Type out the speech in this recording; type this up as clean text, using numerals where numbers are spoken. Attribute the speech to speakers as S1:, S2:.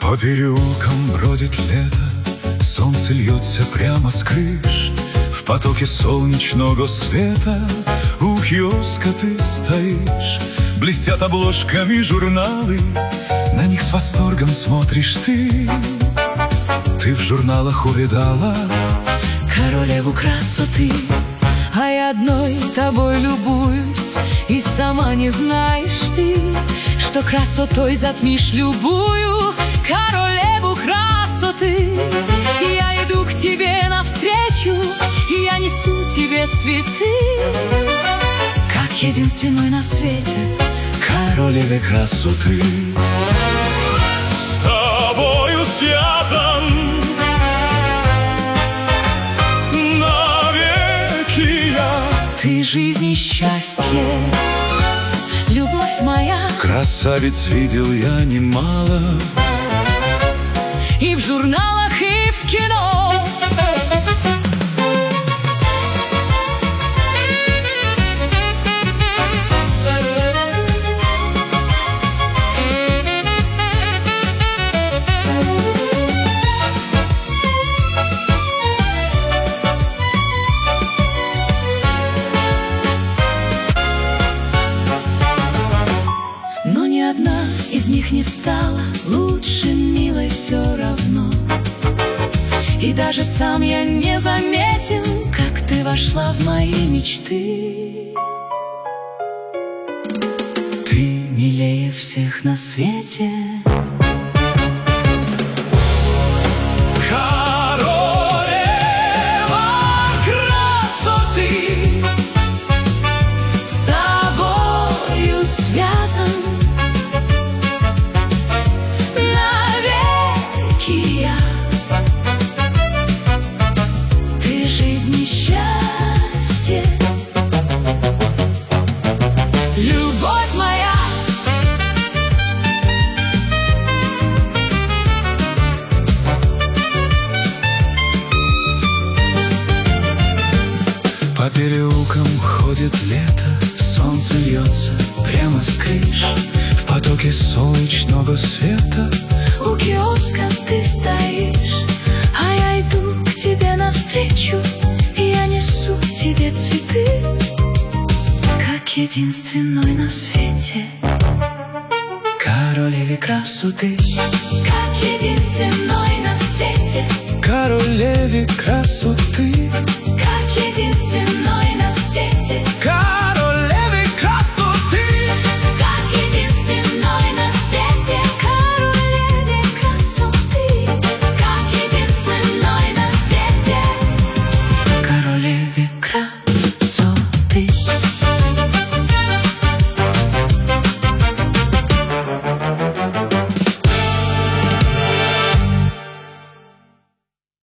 S1: По переулкам бродит лето, солнце льется прямо с крыш. В потоке солнечного света у киоска ты стоишь. Блестят обложками журналы, на них с восторгом смотришь ты. Ты в журналах увидала
S2: королеву красоты, а я одной тобой любуюсь, и сама не знаешь ты, что красотой затмишь любую королеву красоты. Я иду к тебе навстречу, и я несу тебе цветы, как единственной на свете королеве красоты.
S1: С тобою связан навеки я.
S2: Ты жизнь и счастье, любовь моя.
S1: Красавиц видел я немало,
S2: и в журналах, и в кино. Но ни одна из них не стала лучше, милой, все равно. И даже сам я не заметил, как ты вошла в мои мечты. Ты милее всех на свете. Любовь моя,
S1: по переулкам ходит лето, солнце льется прямо с крыш. В потоке солнечного света
S2: у киоска ты стоишь, а я иду к тебе навстречу, и я несу тебе цветы, как единственной на свете королеве красоты. Как единственной на свете
S1: королеве красоты.